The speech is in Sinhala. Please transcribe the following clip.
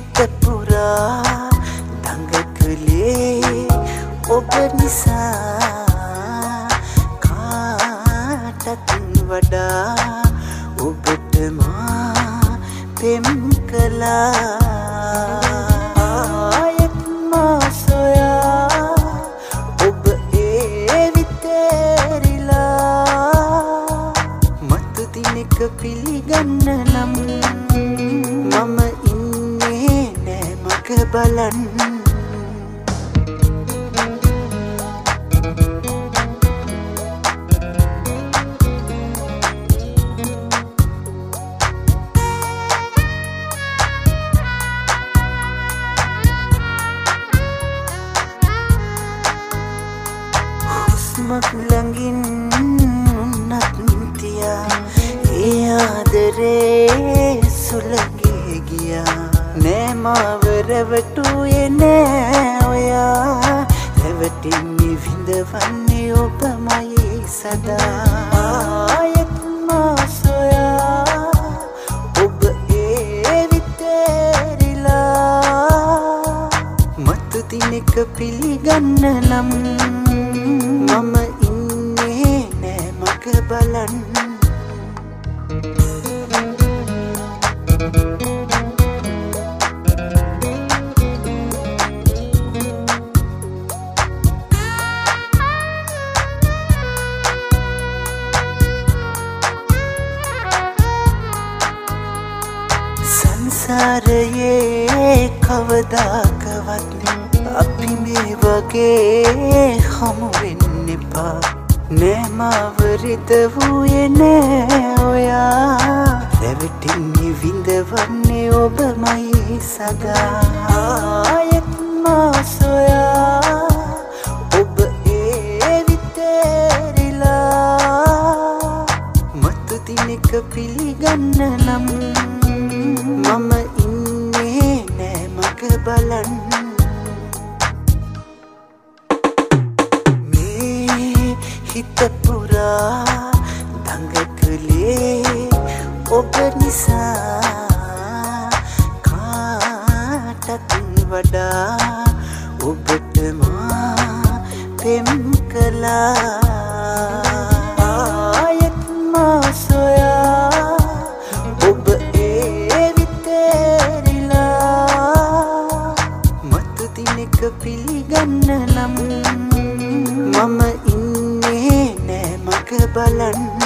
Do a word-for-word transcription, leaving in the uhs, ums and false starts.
හිත පුරා දඟකලේ ඔබ නිසා කාටත් වඩා ඔබට මා පෙම් කළා. ආයෙත් මා සොයා ඔබ එවිතේරිලා මතු දිනක පිළිගන්න නම් මම ඉන්නේ නෑ මග බලන්න. හුස්මක් ළඟින් උන්නත් තියා ඒ ආදරේ සුළඟේ ගියා. නෑ මාව රැවටුවේ නෑ ඔයා රැවටින්නේ විඳවන්නේ ඔබමයි සදා. ආයෙත් මා සොයා ඔබ එවිතේරිලා මතු දිනක පිළිගන්න නම් මම ඉන්නේ නෑ මග බලන්න. සංසාරයේ කවදාකවත් අපි මේ වගේ හමු වෙන්න එපා. නෑ මාව රිදවුයේ නෑ ඔයා රැවටින්නේ විඳවන්නේ ඔබමයි සදා. ආයෙත් මා සොයා ඔබ එවිතේරිලා මතු දිනක පිළිගන්න නම් මම ඉන්නේ නෑ මග බලන්න. හිත පුරා දඟකලේ ඔබ නිසා කාටත් වඩා ඔබට මා පෙම් කළා. ආයෙත් මා සොයා ඔබ එවිතේරිලා මතු දිනක පිළිගන්න නම් මම ඉන්නේ නෑ මග බලන්න.